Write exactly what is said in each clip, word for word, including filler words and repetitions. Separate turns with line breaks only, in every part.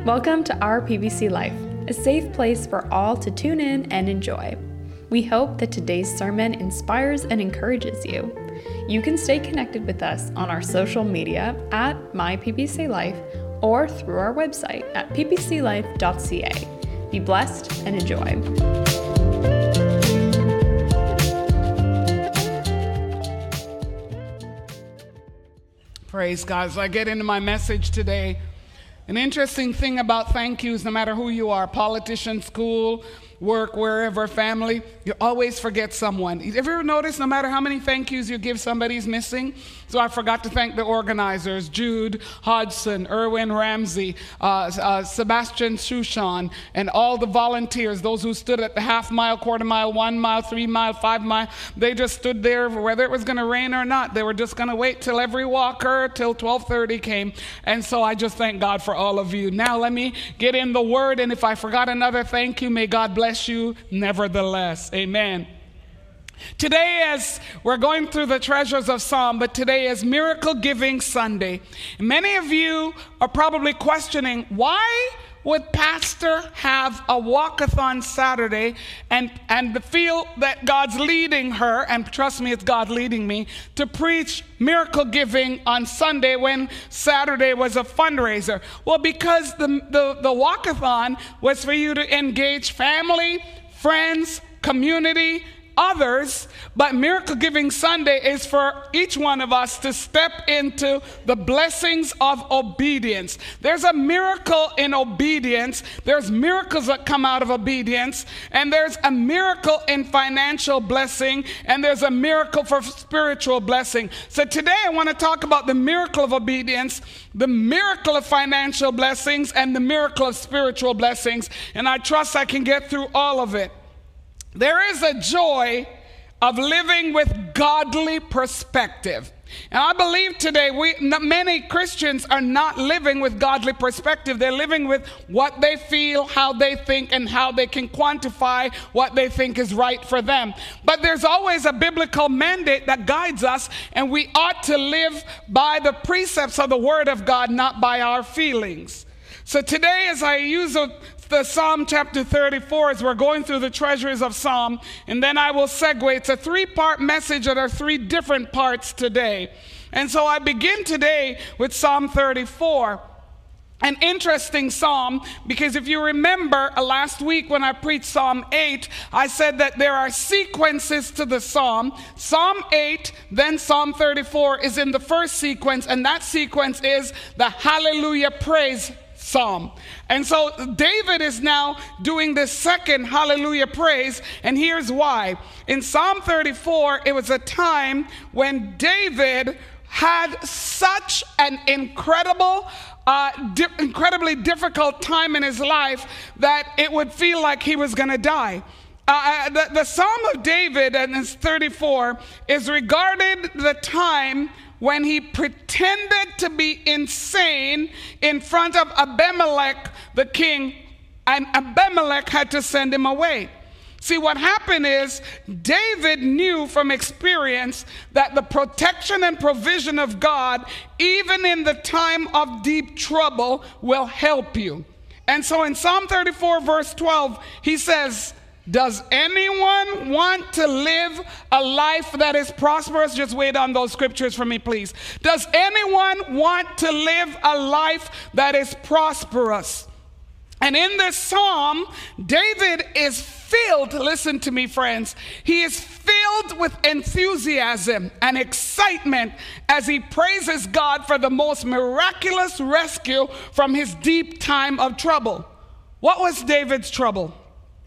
Welcome to our P B C Life, a safe place for all to tune in and enjoy. We hope that today's sermon inspires and encourages you. You can stay connected with us on our social media at My P B C Life or through our website at p b c life dot c a. Be blessed and enjoy.
Praise God. As I get into my message today, an interesting thing about thank yous, no matter who you are, politician, school, work, wherever, family, you always forget someone. Have you ever noticed no matter how many thank yous you give, somebody's missing? So I forgot to thank the organizers, Jude Hodgson, Erwin Ramsey, uh, uh, Sebastian Shushan, and all the volunteers, those who stood at the half mile, quarter mile, one mile, three mile, five mile. They just stood there whether it was going to rain or not. They were just going to wait till every walker, till twelve thirty came. And so I just thank God for all of you. Now let me get in the word, and if I forgot another thank you, may God bless you nevertheless. Amen. Today, as we're going through the treasures of Psalm, but today is Miracle Giving Sunday. Many of you are probably questioning, why would Pastor have a walkathon Saturday and, and feel that God's leading her, and trust me, it's God leading me, to preach miracle giving on Sunday when Saturday was a fundraiser? Well, because the, the, the walkathon was for you to engage family, friends, community, others, but Miracle Giving Sunday is for each one of us to step into the blessings of obedience. There's a miracle in obedience. There's miracles that come out of obedience, and there's a miracle in financial blessing, and there's a miracle for spiritual blessing. So today I want to talk about the miracle of obedience, the miracle of financial blessings, and the miracle of spiritual blessings, and I trust I can get through all of it. There is a joy of living with godly perspective. And I believe today we, many Christians are not living with godly perspective. They're living with what they feel, how they think, and how they can quantify what they think is right for them. But there's always a biblical mandate that guides us, and we ought to live by the precepts of the Word of God, not by our feelings. So today, as I use a the Psalm chapter thirty-four, as we're going through the treasures of Psalm, and then I will segue. It's a three-part message that are three different parts today. And so I begin today with Psalm thirty-four. An interesting psalm, because if you remember uh, last week when I preached Psalm eight, I said that there are sequences to the psalm. Psalm eight, then Psalm thirty-four is in the first sequence, and that sequence is the Hallelujah Praise Psalm. And so David is now doing the second hallelujah praise, and here's why. In Psalm thirty-four, it was a time when David had such an incredible, uh, di- incredibly difficult time in his life that it would feel like he was going to die. Uh, the, the Psalm of David, and it's thirty-four, is regarded the time when he pretended to be insane in front of Abimelech, the king, and Abimelech had to send him away. See, what happened is David knew from experience that the protection and provision of God, even in the time of deep trouble, will help you. And so in Psalm thirty-four, verse twelve, he says, does anyone want to live a life that is prosperous? Just wait on those scriptures for me, please. Does anyone want to live a life that is prosperous? And in this psalm, David is filled, listen to me, friends, he is filled with enthusiasm and excitement as he praises God for the most miraculous rescue from his deep time of trouble. What was David's trouble?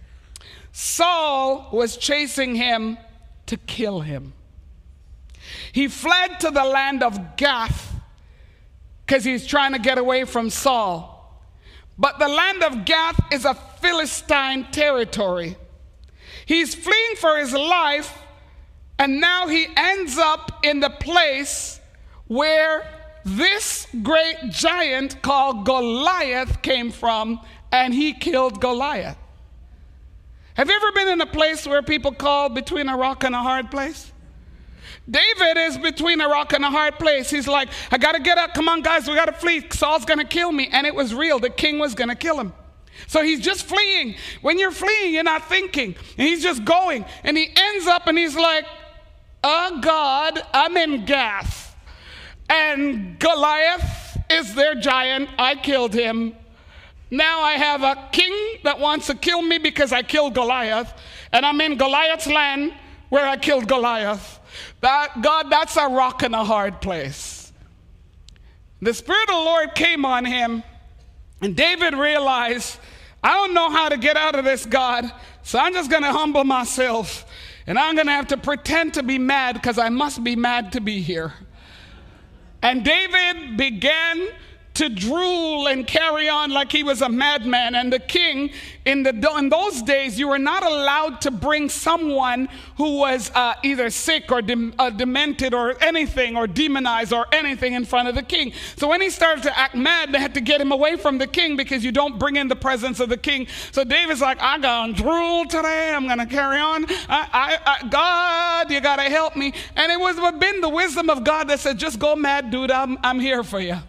Saul was chasing him to kill him. He fled to the land of Gath because he's trying to get away from Saul. But the land of Gath is a Philistine territory. He's fleeing for his life, and now he ends up in the place where this great giant called Goliath came from, and he killed Goliath. Have you ever been in a place where people call between a rock and a hard place? David is between a rock and a hard place. He's like, I got to get up. Come on, guys, we got to flee. Saul's going to kill me. And it was real. The king was going to kill him. So he's just fleeing. When you're fleeing, you're not thinking. And he's just going. And he ends up and he's like, oh, God, I'm in Gath. And Goliath is their giant. I killed him. Now I have a king that wants to kill me because I killed Goliath. And I'm in Goliath's land where I killed Goliath. That, God, that's a rock and a hard place. The Spirit of the Lord came on him, and David realized, I don't know how to get out of this, God, so I'm just going to humble myself, and I'm going to have to pretend to be mad because I must be mad to be here. And David began to drool and carry on like he was a madman. And the king, in, the, in those days, you were not allowed to bring someone who was uh, either sick or dem, uh, demented or anything, or demonized or anything in front of the king. So when he started to act mad, they had to get him away from the king because you don't bring in the presence of the king. So David's like, I'm going to drool today. I'm going to carry on. I, I, I, God, you got to help me. And it was been the wisdom of God that said, just go mad, dude. I'm, I'm here for you.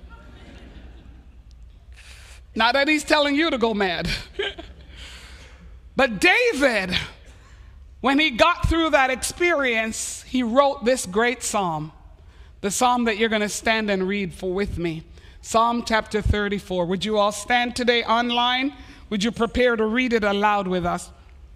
Not that he's telling you to go mad. But David, when he got through that experience, he wrote this great psalm. The psalm that you're going to stand and read for with me. Psalm chapter thirty-four. Would you all stand today online? Would you prepare to read it aloud with us?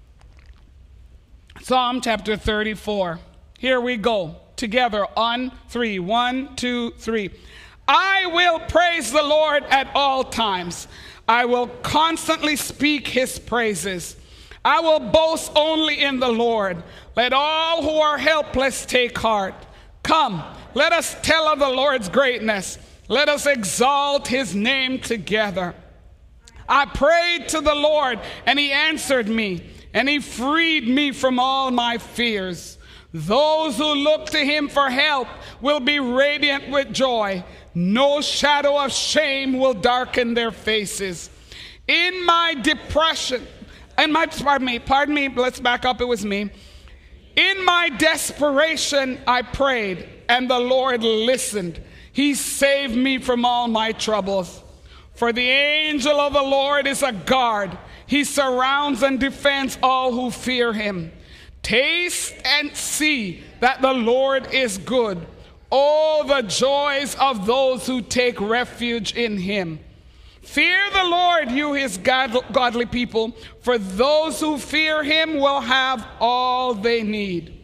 Psalm chapter thirty-four. Here we go. Together on three. One, two, three. I will praise the Lord at all times. I will constantly speak his praises. I will boast only in the Lord. Let all who are helpless take heart. Come, let us tell of the Lord's greatness. Let us exalt his name together. I prayed to the Lord, and he answered me, and he freed me from all my fears. Those who look to him for help will be radiant with joy. No shadow of shame will darken their faces. In my depression, and my, pardon me, pardon me, let's back up, it was me. In my desperation, I prayed, and the Lord listened. He saved me from all my troubles. For the angel of the Lord is a guard. He surrounds and defends all who fear him. Taste and see that the Lord is good. Oh, the joys of those who take refuge in him. Fear the Lord, you his godly people, for those who fear him will have all they need.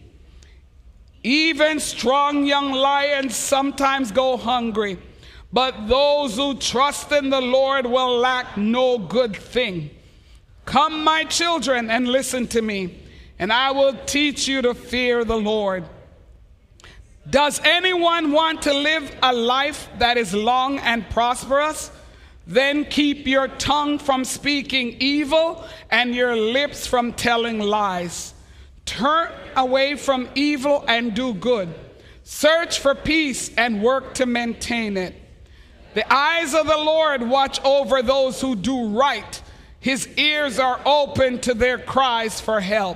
Even strong young lions sometimes go hungry, but those who trust in the Lord will lack no good thing. Come, my children, and listen to me, and I will teach you to fear the Lord. Does anyone want to live a life that is long and prosperous? Then keep your tongue from speaking evil and your lips from telling lies. Turn away from evil and do good. Search for peace and work to maintain it. The eyes of the Lord watch over those who do right. His ears are open to their cries for help.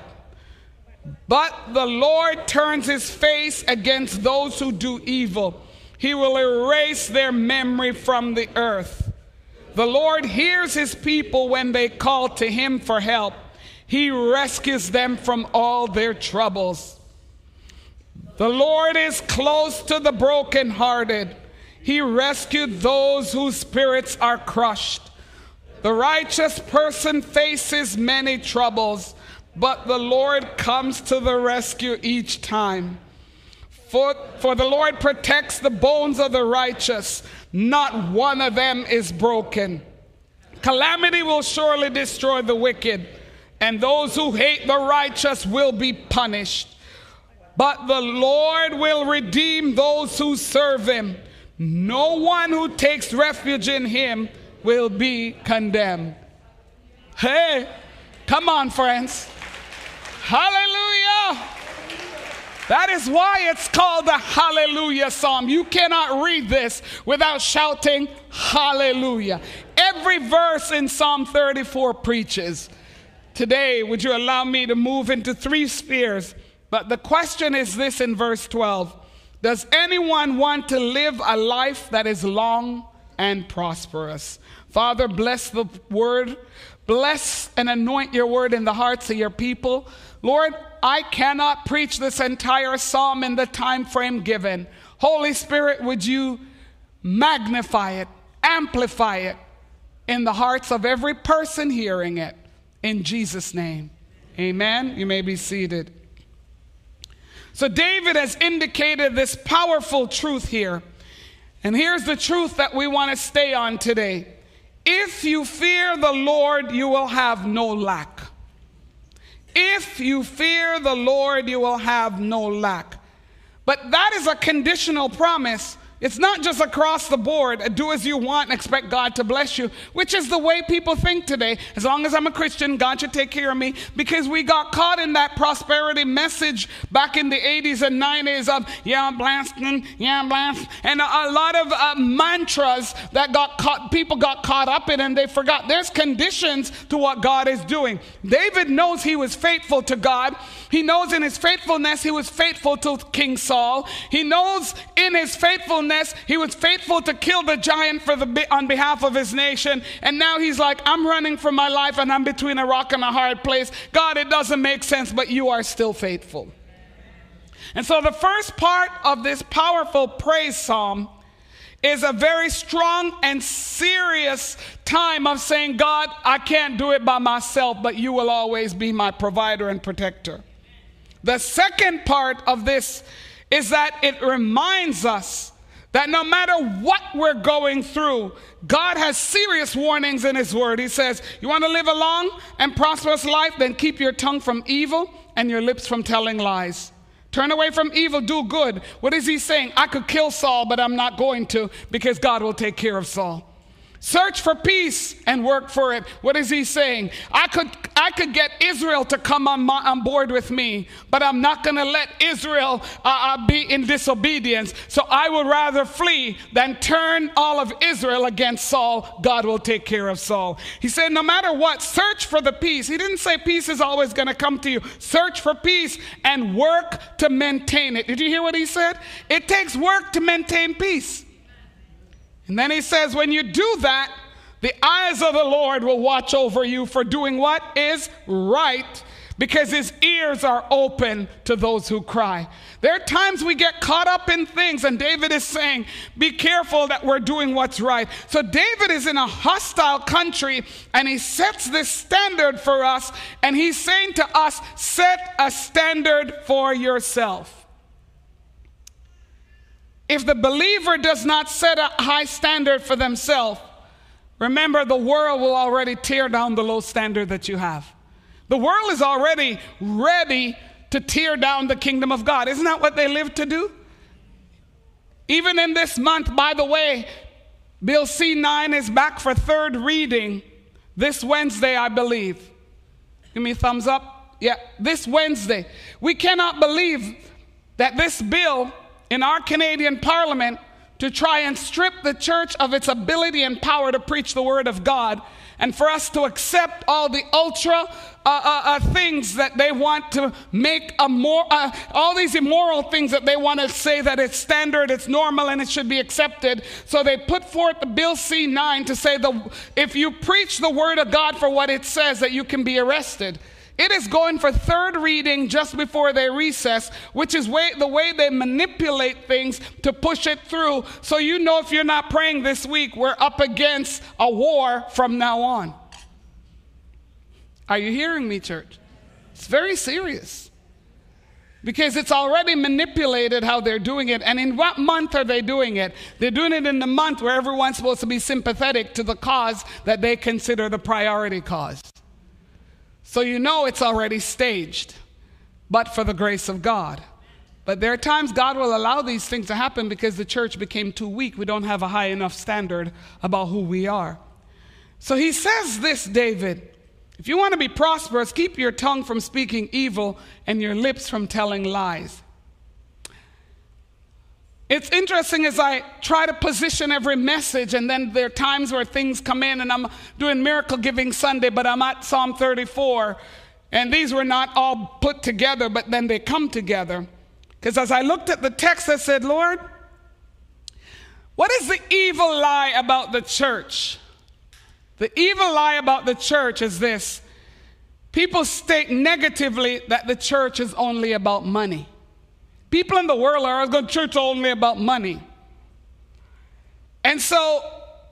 But the Lord turns his face against those who do evil. He will erase their memory from the earth. The Lord hears his people when they call to him for help. He rescues them from all their troubles. The Lord is close to the brokenhearted. He rescued those whose spirits are crushed. The righteous person faces many troubles, but the Lord comes to the rescue each time. For, for the Lord protects the bones of the righteous. Not one of them is broken. Calamity will surely destroy the wicked, and those who hate the righteous will be punished. But the Lord will redeem those who serve him. No one who takes refuge in him will be condemned. Hey, come on, friends. Hallelujah. That is why it's called the Hallelujah Psalm. You cannot read this without shouting hallelujah. Every verse in Psalm thirty-four preaches. Today, would you allow me to move into three spheres? But the question is this in verse twelve. Does anyone want to live a life that is long and prosperous? Father, bless the word. Bless and anoint your word in the hearts of your people. Lord, I cannot preach this entire psalm in the time frame given. Holy Spirit, would you magnify it, amplify it in the hearts of every person hearing it. In Jesus' name, amen. You may be seated. So David has indicated this powerful truth here. And here's the truth that we want to stay on today. If you fear the Lord, you will have no lack. If you fear the Lord, you will have no lack. But that is a conditional promise. It's not just across the board, do as you want and expect God to bless you, which is the way people think today. As long as I'm a Christian, God should take care of me, because we got caught in that prosperity message back in the eighties and nineties of, yeah, I'm blasting, yeah, I'm blasting, and a, a lot of uh, mantras that got caught, people got caught up in, and they forgot there's conditions to what God is doing. David knows he was faithful to God. He knows in his faithfulness he was faithful to King Saul. He knows in his faithfulness he was faithful to kill the giant for the on behalf of his nation. And now he's like, I'm running for my life and I'm between a rock and a hard place. God, it doesn't make sense, but you are still faithful. And so the first part of this powerful praise psalm is a very strong and serious time of saying, God, I can't do it by myself, but you will always be my provider and protector. The second part of this is that it reminds us that no matter what we're going through, God has serious warnings in his word. He says, you want to live a long and prosperous life? Then keep your tongue from evil and your lips from telling lies. Turn away from evil, do good. What is he saying? I could kill Saul, but I'm not going to, because God will take care of Saul. Search for peace and work for it. What is he saying? I could I could get Israel to come on, my, on board with me, but I'm not going to let Israel uh, uh, be in disobedience. So I would rather flee than turn all of Israel against Saul. God will take care of Saul. He said, no matter what, search for the peace. He didn't say peace is always going to come to you. Search for peace and work to maintain it. Did you hear what he said? It takes work to maintain peace. And then he says, when you do that, the eyes of the Lord will watch over you for doing what is right, because his ears are open to those who cry. There are times we get caught up in things, and David is saying, be careful that we're doing what's right. So David is in a hostile country, and he sets this standard for us, and he's saying to us, set a standard for yourself. If the believer does not set a high standard for themselves, remember, the world will already tear down the low standard that you have. The world is already ready to tear down the kingdom of God. Isn't that what they live to do? Even in this month, by the way, Bill C nine is back for third reading this Wednesday, I believe. Give me a thumbs up. Yeah, this Wednesday. We cannot believe that this bill in our Canadian Parliament, to try and strip the church of its ability and power to preach the word of God, and for us to accept all the ultra uh, uh, uh, things that they want to make a more, uh, all these immoral things that they want to say that it's standard, it's normal, and it should be accepted. So they put forth the Bill C nine to say, the, if you preach the word of God for what it says, that you can be arrested. It is going for third reading just before they recess, which is way, the way they manipulate things to push it through. So you know, if you're not praying this week, we're up against a war from now on. Are you hearing me, church? It's very serious, because it's already manipulated how they're doing it. And in what month are they doing it? They're doing it in the month where everyone's supposed to be sympathetic to the cause that they consider the priority cause. So you know it's already staged, but for the grace of God. But there are times God will allow these things to happen because the church became too weak. We don't have a high enough standard about who we are. So he says this, David, if you want to be prosperous, keep your tongue from speaking evil and your lips from telling lies. It's interesting as I try to position every message, and then there are times where things come in, and I'm doing Miracle Giving Sunday, but I'm at Psalm thirty-four, And these were not all put together, but then they come together. Because as I looked at the text, I said, Lord, what is the evil lie about the church? The evil lie about the church is this. People state negatively that the church is only about money. People in the world are going to church only about money. And so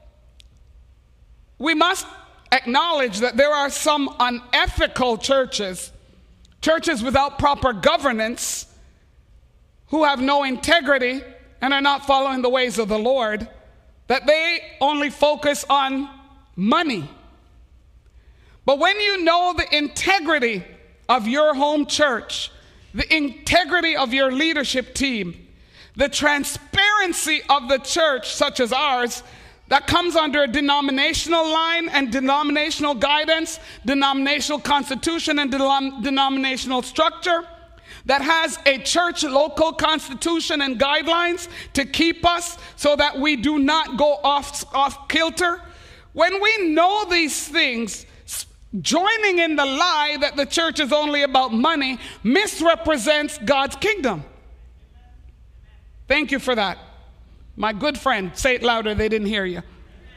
we must acknowledge that there are some unethical churches, churches without proper governance, who have no integrity and are not following the ways of the Lord, that they only focus on money. But when you know the integrity of your home church, the integrity of your leadership team, the transparency of the church, such as ours, that comes under a denominational line and denominational guidance, denominational constitution and denom- denominational structure, that has a church local constitution and guidelines to keep us so that we do not go off, off kilter. When we know these things, joining in the lie that the church is only about money misrepresents God's kingdom. Thank you for that. My good friend, say it louder, they didn't hear you.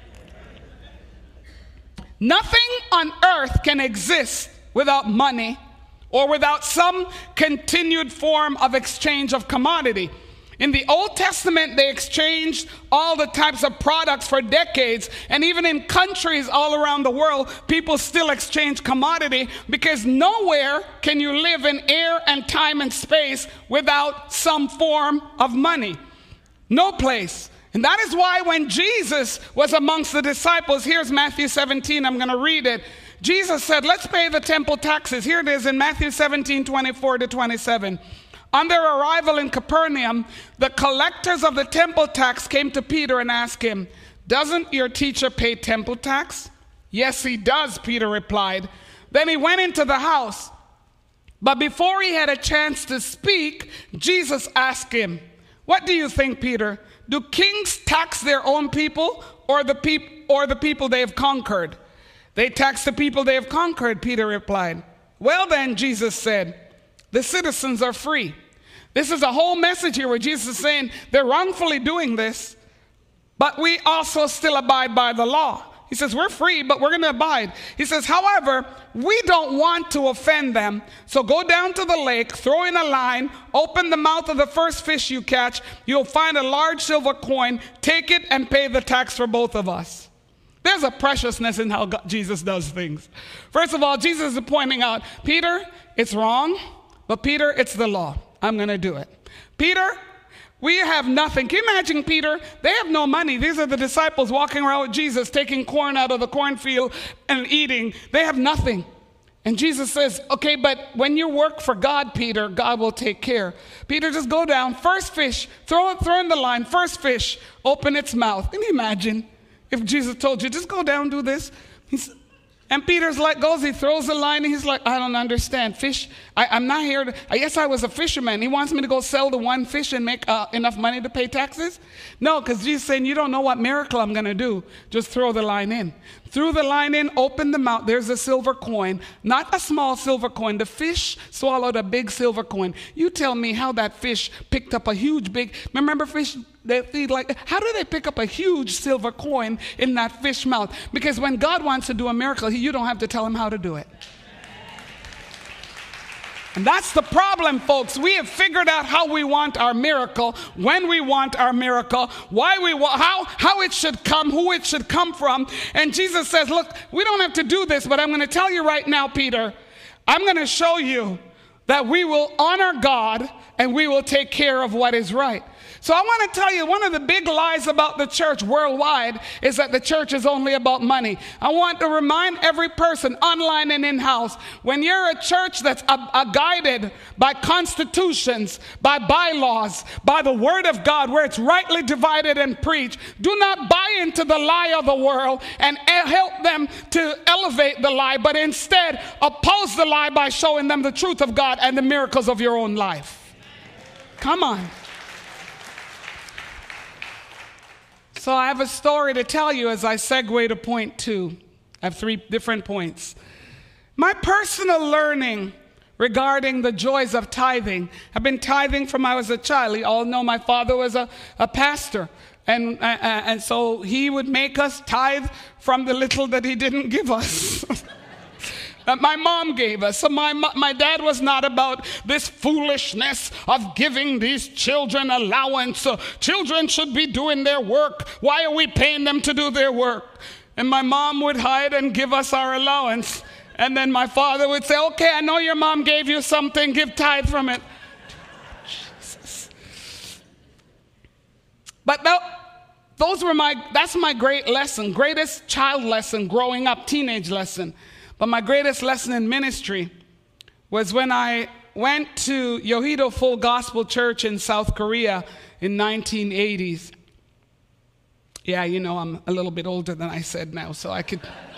Nothing on earth can exist without money or without some continued form of exchange of commodity. In the Old Testament, they exchanged all the types of products for decades, and even in countries all around the world, people still exchange commodity, because nowhere can you live in air and time and space without some form of money. No place. And that is why when Jesus was amongst the disciples, here's Matthew seventeen, I'm going to read it. Jesus said, let's pay the temple taxes. Here it is in Matthew seventeen, twenty-four to twenty-seven. On their arrival in Capernaum, the collectors of the temple tax came to Peter and asked him, doesn't your teacher pay temple tax? Yes, he does, Peter replied. Then he went into the house. But before he had a chance to speak, Jesus asked him, what do you think, Peter? Do kings tax their own people or the, peop- or the people they have conquered? They tax the people they have conquered, Peter replied. Well then, Jesus said, the citizens are free. This is a whole message here where Jesus is saying they're wrongfully doing this, but we also still abide by the law. He says, we're free, but we're going to abide. He says, however, we don't want to offend them. So go down to the lake, throw in a line, open the mouth of the first fish you catch. You'll find a large silver coin. Take it and pay the tax for both of us. There's a preciousness in how God, Jesus does things. First of all, Jesus is pointing out, Peter, it's wrong, but Peter, it's the law. I'm going to do it. Peter, we have nothing. Can you imagine, Peter? They have no money. These are the disciples walking around with Jesus, taking corn out of the cornfield and eating. They have nothing. And Jesus says, okay, but when you work for God, Peter, God will take care. Peter, just go down. First fish, throw it, throw in the line. First fish, open its mouth. Can you imagine if Jesus told you, just go down, do this? He's, and Peter's like, goes, he throws the line, and he's like, I don't understand. Fish, I, I'm not here to, I guess I was a fisherman. He wants me to go sell the one fish and make uh, enough money to pay taxes? No, because Jesus is saying, you don't know what miracle I'm going to do. Just throw the line in. Threw the line in, opened the mouth. There's a silver coin, not a small silver coin. The fish swallowed a big silver coin. You tell me how that fish picked up a huge big, remember fish, they feed like, how do they pick up a huge silver coin in that fish mouth? Because when God wants to do a miracle, you don't have to tell him how to do it. And that's the problem, folks. We have figured out how we want our miracle, when we want our miracle, why we want, how, how it should come, who it should come from. And Jesus says, look, we don't have to do this, but I'm going to tell you right now, Peter, I'm going to show you that we will honor God and we will take care of what is right. So I want to tell you, one of the big lies about the church worldwide is that the church is only about money. I want to remind every person, online and in-house, when you're a church that's a, a guided by constitutions, by bylaws, by the word of God, where it's rightly divided and preached, do not buy into the lie of the world and help them to elevate the lie, but instead oppose the lie by showing them the truth of God and the miracles of your own life. Come on. So I have a story to tell you as I segue to point two. I have three different points. My personal learning regarding the joys of tithing, I've been tithing from I was a child. You all know my father was a, a pastor. And, uh, and so he would make us tithe from the little that he didn't give us. That my mom gave us. So my, my dad was not about this foolishness of giving these children allowance. So children should be doing their work. Why are we paying them to do their work? And my mom would hide and give us our allowance. And then my father would say, okay, I know your mom gave you something. Give tithe from it. Jesus. But that, those were my, that's my great lesson, greatest child lesson growing up, teenage lesson. But my greatest lesson in ministry was when I went to Yoido Full Gospel Church in South Korea in nineteen eighties. Yeah, you know, I'm a little bit older than I said now, so I could,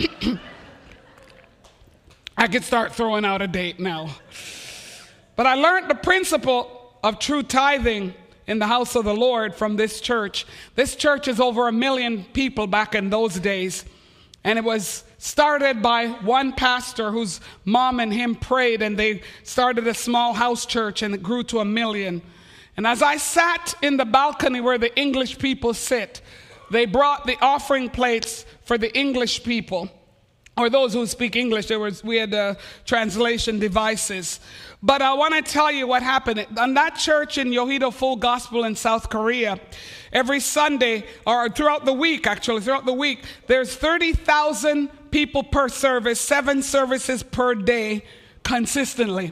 I could start throwing out a date now. But I learned the principle of true tithing in the house of the Lord from this church. This church is over a million people back in those days. And it was started by one pastor whose mom and him prayed, and they started a small house church, and it grew to a million. And as I sat in the balcony where the English people sit, they brought the offering plates for the English people, or those who speak English. There was, we had uh, translation devices. But I want to tell you what happened. On that church in Yoido Full Gospel in South Korea, every Sunday, or throughout the week, actually, throughout the week, there's thirty thousand people per service, seven services per day, consistently.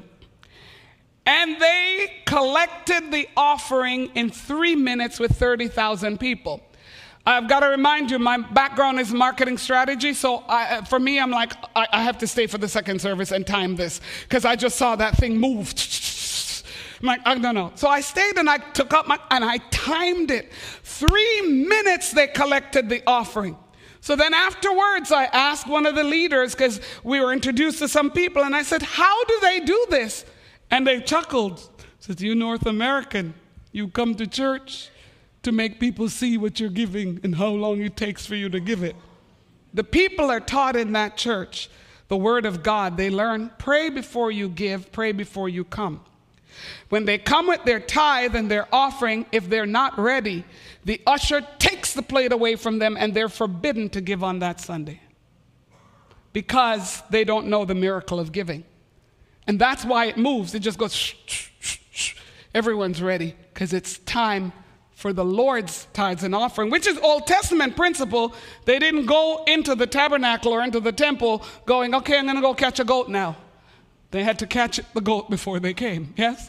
And they collected the offering in three minutes with thirty thousand people. I've got to remind you, my background is marketing strategy, so I, for me, I'm like, I, I have to stay for the second service and time this, because I just saw that thing move. I'm like, I don't know. So I stayed and I took up my, and I timed it. Three minutes they collected the offering. So then afterwards, I asked one of the leaders, because we were introduced to some people, and I said, how do they do this? And they chuckled. Said, you North American, you come to church to make people see what you're giving and how long it takes for you to give it. The people are taught in that church the word of God. They learn, pray before you give, pray before you come. When they come with their tithe and their offering, if they're not ready, the usher takes the plate away from them and they're forbidden to give on that Sunday because they don't know the miracle of giving. And that's why it moves. It just goes, shh, shh, shh, shh. Everyone's ready because it's time for the Lord's tithes and offering, which is Old Testament principle. They didn't go into the tabernacle or into the temple going, okay, I'm going to go catch a goat now. They had to catch the goat before they came, yes?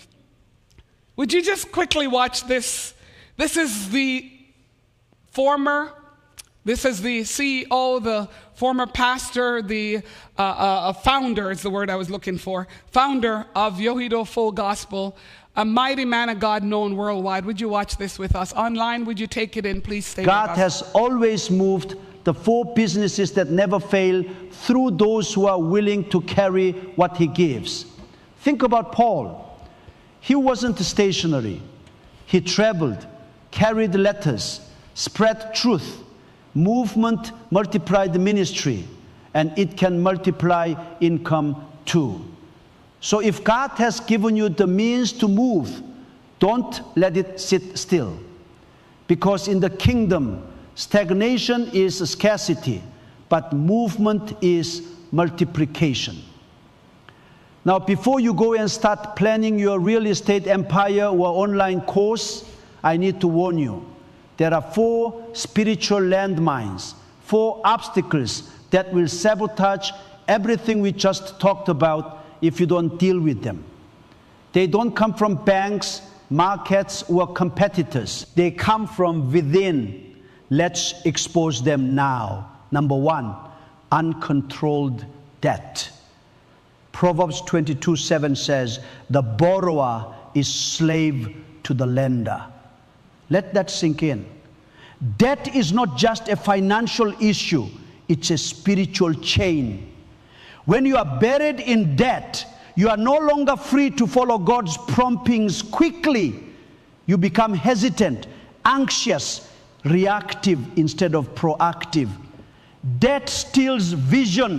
Would you just quickly watch this? This is the former, this is the C E O, the former pastor, the uh, uh, founder is the word I was looking for, founder of Yoido Full Gospel, a mighty man of God known worldwide. Would you watch this with us? Online, would you take it in? Please stay
God
with us.
has always moved the four businesses that never fail through those who are willing to carry what he gives. Think about Paul. He wasn't stationary. He traveled, carried letters, spread truth. Movement multiplied the ministry, and it can multiply income too. So if God has given you the means to move, don't let it sit still. Because in the kingdom, stagnation is scarcity, but movement is multiplication. Now, before you go and start planning your real estate empire or online course, I need to warn you. There are four spiritual landmines, four obstacles that will sabotage everything we just talked about if you don't deal with them. They don't come from banks, markets, or competitors. They come from within. Let's expose them now. Number one, uncontrolled debt. Proverbs twenty-two seven says, the borrower is slave to the lender. Let that sink in. Debt is not just a financial issue, it's a spiritual chain. When you are buried in debt, you are no longer free to follow God's promptings quickly. You become hesitant, anxious, reactive instead of proactive. Debt steals vision.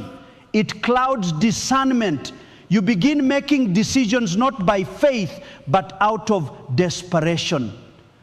it clouds discernment. You begin making decisions not by faith, but out of desperation.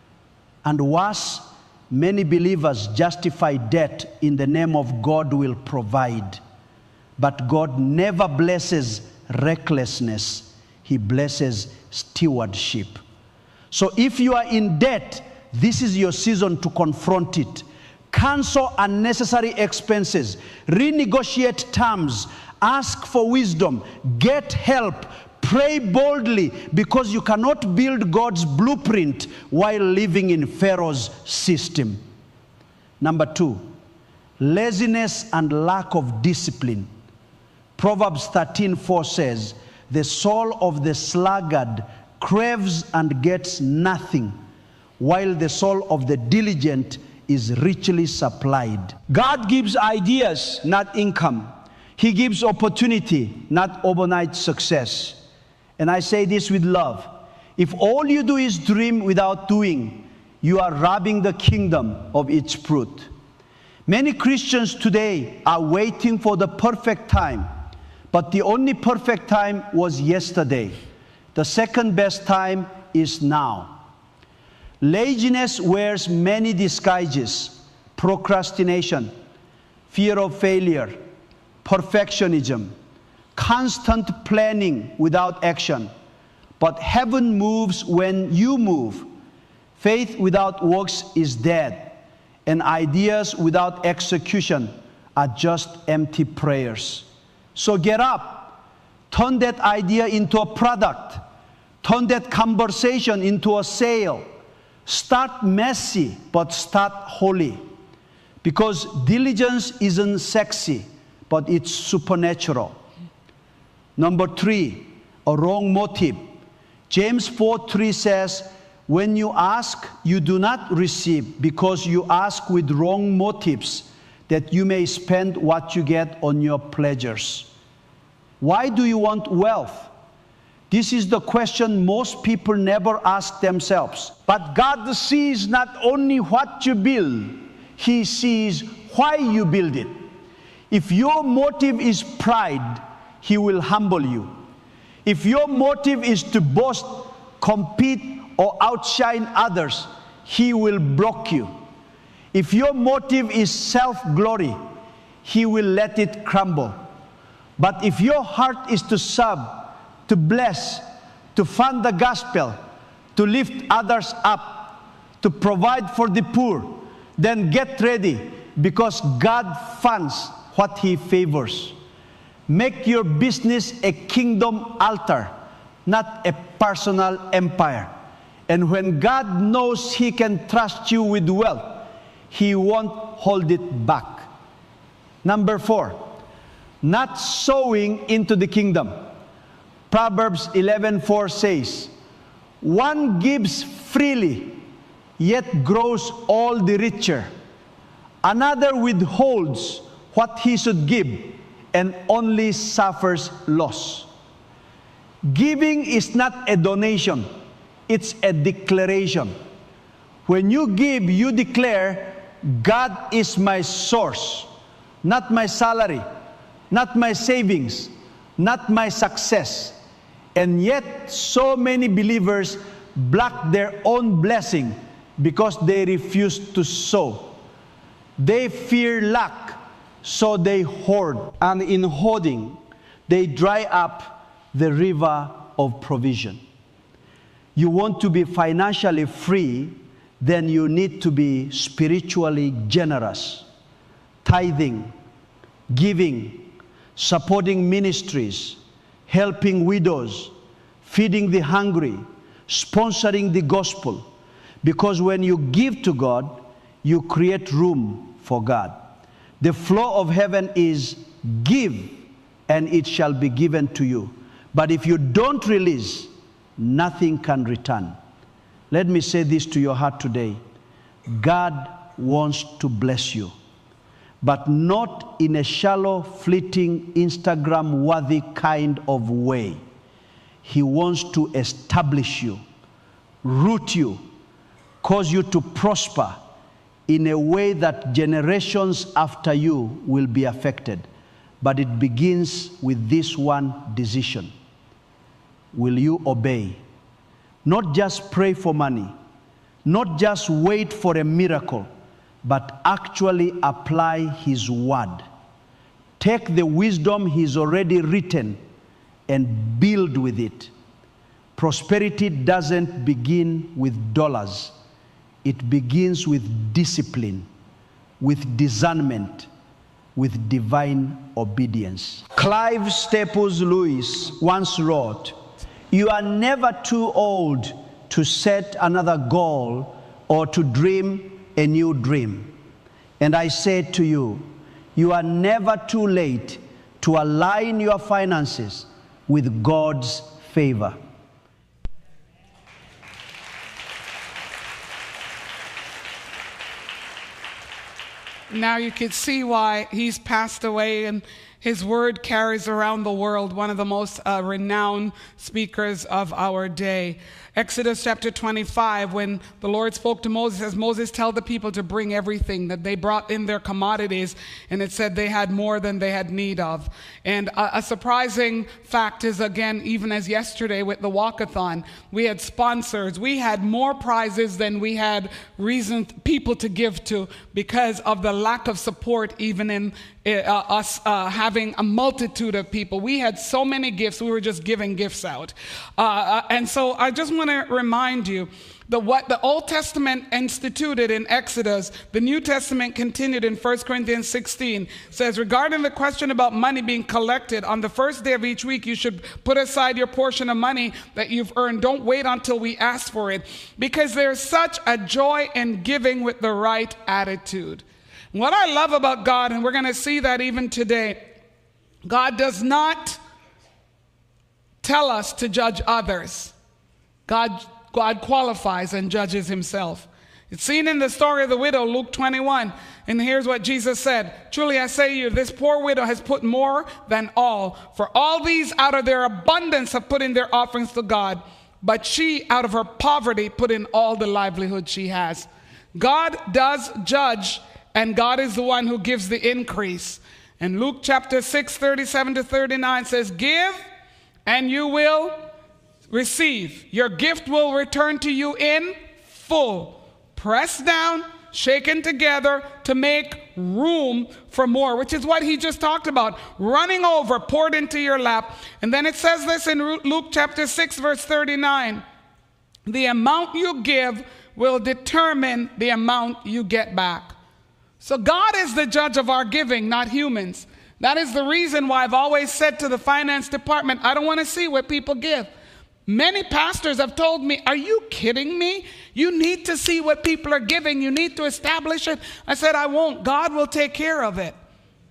And worse, many believers justify debt in the name of God will provide. But God never blesses recklessness. He blesses stewardship. So if you are in debt, this is your season to confront it. Cancel unnecessary expenses. Renegotiate terms. Ask for wisdom. Get help. Pray boldly, because you cannot build God's blueprint while living in Pharaoh's system. Number two, laziness and lack of discipline. Proverbs thirteen four says, the soul of the sluggard craves and gets nothing, while the soul of the diligent is richly supplied. God gives ideas, not income. He gives opportunity, not overnight success. And I say this with love. If all you do is dream without doing, you are robbing the kingdom of its fruit. Many Christians today are waiting for the perfect time, but the only perfect time was yesterday. The second best time is now. Laziness wears many disguises: procrastination, fear of failure, perfectionism, constant planning without action. But heaven moves when you move. Faith without works is dead, and ideas without execution are just empty prayers. So get up. Turn that idea into a product. Turn that conversation into a sale. Start messy, but start holy. Because diligence isn't sexy, but it's supernatural. Number three, a wrong motive. James four three says, when you ask, you do not receive, because you ask with wrong motives, that you may spend what you get on your pleasures. Why do you want wealth? This is the question most people never ask themselves. But God sees not only what you build, He sees why you build it. If your motive is pride, He will humble you. If your motive is to boast, compete, or outshine others, He will block you. If your motive is self-glory, He will let it crumble. But if your heart is to serve, to bless, to fund the gospel, to lift others up, to provide for the poor, then get ready, because God funds what He favors. Make your business a kingdom altar, not a personal empire. And when God knows He can trust you with wealth, He won't hold it back. Number four, not sowing into the kingdom. Proverbs eleven four says, one gives freely, yet grows all the richer. Another withholds what he should give, and only suffers loss. Giving is not a donation, it's a declaration. When you give, you declare, God is my source, not my salary, not my savings, not my success. And yet, so many believers block their own blessing because they refuse to sow. They fear lack, so they hoard. And in hoarding, they dry up the river of provision. You want to be financially free, then you need to be spiritually generous. Tithing, giving, supporting ministries, helping widows, feeding the hungry, sponsoring the gospel. Because when you give to God, you create room for God. The flow of heaven is give, and it shall be given to you. But if you don't release, nothing can return. Let me say this to your heart today. God wants to bless you, but not in a shallow, fleeting, Instagram-worthy kind of way. He wants to establish you, root you, cause you to prosper in a way that generations after you will be affected. but it begins with this one decision. Will you obey? Not just pray for money, not just wait for a miracle, but actually apply His word. Take the wisdom He's already written and build with it. Prosperity doesn't begin with dollars. It begins with discipline, with discernment, with divine obedience. Clive Staples Lewis once wrote, "You are never too old to set another goal or to dream a new dream. And I say to you, you are never too late to align your finances with God's favor."
Now you can see why he's passed away, and his word carries around the world, one of the most uh, renowned speakers of our day. Exodus chapter twenty-five, when the Lord spoke to Moses, says, Moses, tell the people to bring everything, that they brought in their commodities, and it said they had more than they had need of. And a, a surprising fact is, again, even as yesterday with the walkathon, we had sponsors. We had more prizes than we had reason people to give to because of the lack of support, even in uh, us uh, having a multitude of people. We had so many gifts, we were just giving gifts out. Uh, and so I just want to remind you that what the Old Testament instituted in Exodus, the New Testament continued in First Corinthians sixteen, says, regarding the question about money being collected, on the first day of each week, you should put aside your portion of money that you've earned. Don't wait until we ask for it, because there's such a joy in giving with the right attitude. What I love about God, and we're going to see that even today, God does not tell us to judge others. God, God qualifies and judges himself. It's seen in the story of the widow, Luke twenty-one. And here's what Jesus said. Truly I say to you, this poor widow has put more than all. For all these out of their abundance have put in their offerings to God. But she out of her poverty put in all the livelihood she has. God does judge, and God is the one who gives the increase. And Luke chapter six, thirty-seven to thirty-nine says, give and you will receive. Your gift will return to you in full, pressed down, shaken together to make room for more, which is what he just talked about, running over, poured into your lap. And then it says this in Luke chapter six, verse thirty-nine, the amount you give will determine the amount you get back. So God is the judge of our giving, not humans. That is the reason why I've always said to the finance department, I don't want to see what people give. Many pastors have told me, are you kidding me? You need to see what people are giving. You need to establish it. I said, I won't. God will take care of it.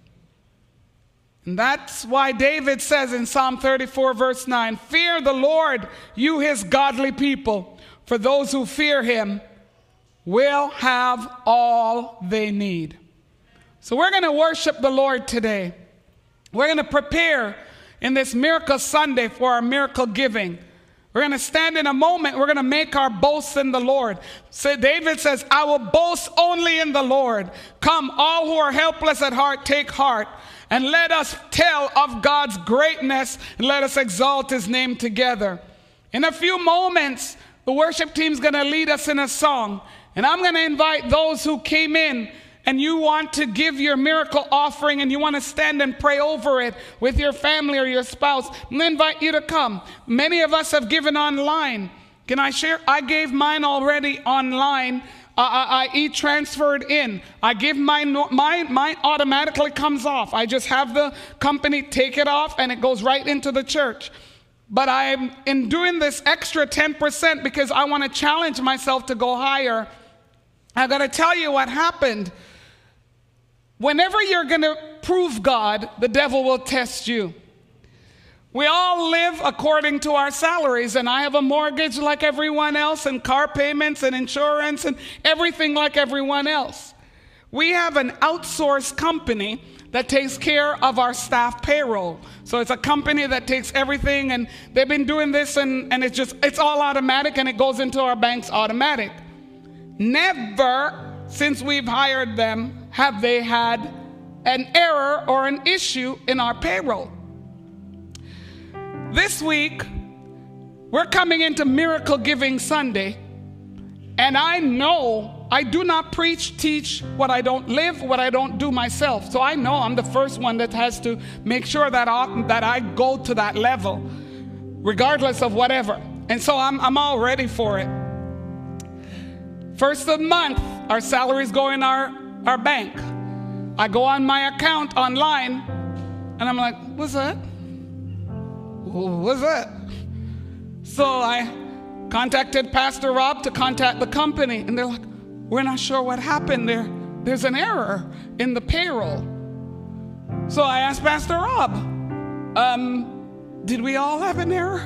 And that's why David says in Psalm thirty-four, verse nine, fear the Lord, you his godly people, for those who fear him will have all they need. So we're going to worship the Lord today. We're going to prepare in this Miracle Sunday for our miracle giving. We're going to stand in a moment. We're going to make our boast in the Lord. So David says, I will boast only in the Lord. Come, all who are helpless at heart, take heart. And let us tell of God's greatness. And let us exalt his name together. In a few moments, the worship team's going to lead us in a song. And I'm going to invite those who came in and you want to give your miracle offering and you want to stand and pray over it with your family or your spouse, I'm going to invite you to come. Many of us have given online. Can I share? I gave mine already online. Uh, I, I e-transferred in. I give mine, mine, mine automatically comes off. I just have the company take it off and it goes right into the church. But I'm in doing this extra ten percent because I want to challenge myself to go higher. I got to tell you what happened. Whenever you're going to prove God, the devil will test you. We all live according to our salaries, and I have a mortgage like everyone else, and car payments and insurance and everything like everyone else. We have an outsourced company that takes care of our staff payroll. So it's a company that takes everything, and they've been doing this, and, and it's just, it's all automatic, and it goes into our banks automatic. Never since we've hired them have they had an error or an issue in our payroll. This week, we're coming into Miracle Giving Sunday, and I know I do not preach, teach what I don't live, what I don't do myself. So I know I'm the first one that has to make sure that I, that I go to that level, regardless of whatever. And so I'm, I'm all ready for it. First of the month, our salaries go in our, our bank. I go on my account online, and I'm like, what's that? What's that? So I contacted Pastor Rob to contact the company, and they're like, we're not sure what happened there. There's an error in the payroll. So I asked Pastor Rob, um, did we all have an error?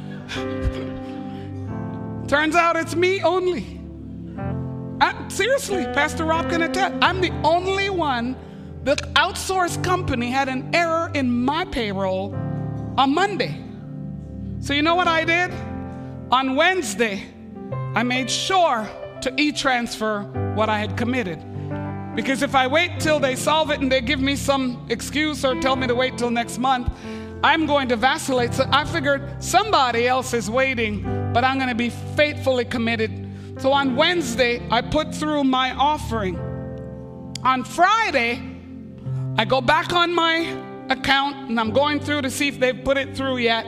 Turns out it's me only. I, seriously, Pastor Rob can attest. I'm the only one. The outsourced company had an error in my payroll on Monday. So you know what I did? On Wednesday, I made sure to e-transfer what I had committed. Because if I wait till they solve it and they give me some excuse or tell me to wait till next month, I'm going to vacillate. So I figured somebody else is waiting, but I'm going to be faithfully committed. So on Wednesday, I put through my offering. On Friday, I go back on my account and I'm going through to see if they've put it through yet.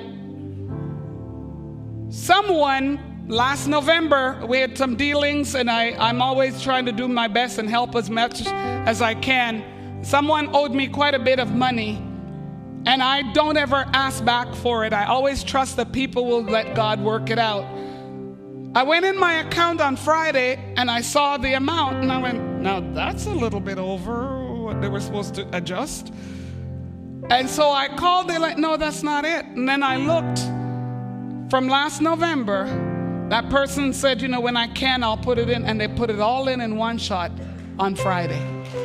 Someone, last November, we had some dealings, and I, I'm always trying to do my best and help as much as I can. Someone owed me quite a bit of money, and I don't ever ask back for it. I always trust that people will let God work it out. I went in my account on Friday, and I saw the amount, and I went, now that's a little bit over what they were supposed to adjust. And so I called, they're like, no, that's not it. And then I looked. From last November, that person said, you know, when I can, I'll put it in. And they put it all in in one shot on Friday.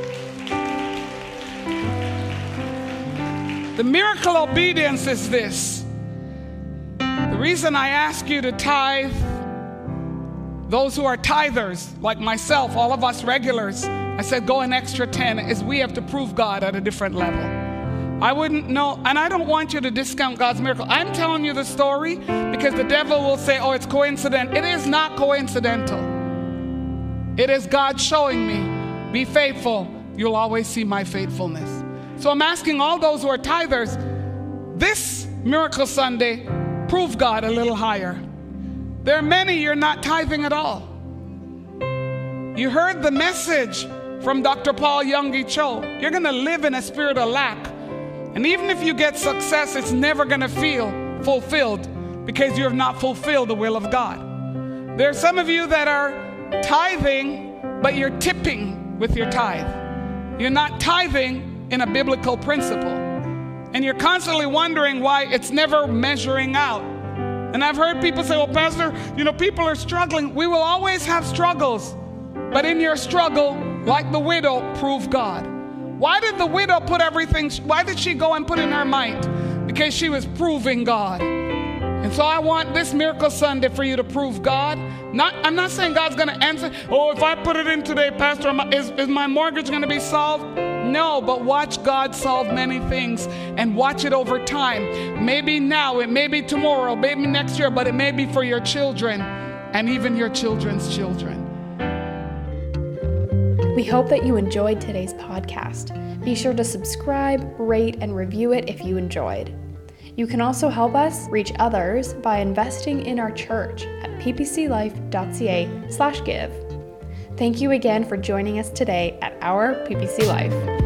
The miracle obedience is this. The reason I ask you to tithe, those who are tithers, like myself, all of us regulars, I said go an extra ten, is we have to prove God at a different level. I wouldn't know, and I don't want you to discount God's miracle. I'm telling you the story because the devil will say, oh, it's coincidental. It is not coincidental. It is God showing me, be faithful. You'll always see my faithfulness. So I'm asking all those who are tithers, this Miracle Sunday, prove God a little higher. There are many you're not tithing at all. You heard the message from Doctor Paul Yonggi Cho. You're going to live in a spirit of lack. And even if you get success, it's never going to feel fulfilled because you have not fulfilled the will of God. There are some of you that are tithing, but you're tipping with your tithe. You're not tithing in a biblical principle. And you're constantly wondering why it's never measuring out. And I've heard people say, well, Pastor, you know, people are struggling. We will always have struggles. But in your struggle, like the widow, prove God. Why did the widow put everything, why did she go and put in her mind? Because she was proving God. And so I want this Miracle Sunday for you to prove God. Not, I'm not saying God's going to answer, oh, if I put it in today, Pastor, is, is my mortgage going to be solved? No, but watch God solve many things and watch it over time. Maybe now, it may be tomorrow, maybe next year, but it may be for your children and even your children's children.
We hope that you enjoyed today's podcast. Be sure to subscribe, rate, and review it if you enjoyed. You can also help us reach others by investing in our church at p p c life dot c a slash give. Thank you again for joining us today at our P P C Life.